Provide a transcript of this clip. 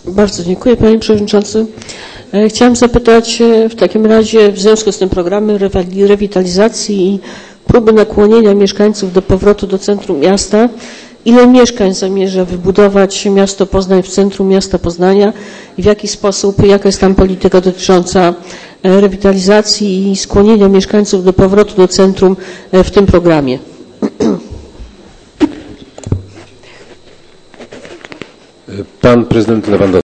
Bardzo dziękuję, panie przewodniczący. Chciałam zapytać w takim razie w związku z tym programem rewitalizacji i próby nakłonienia mieszkańców do powrotu do centrum miasta, ile mieszkań zamierza wybudować miasto Poznań w centrum miasta Poznania i w jaki sposób, jaka jest tam polityka dotycząca rewitalizacji i skłonienia mieszkańców do powrotu do centrum w tym programie? Pan prezydent Lewandowski.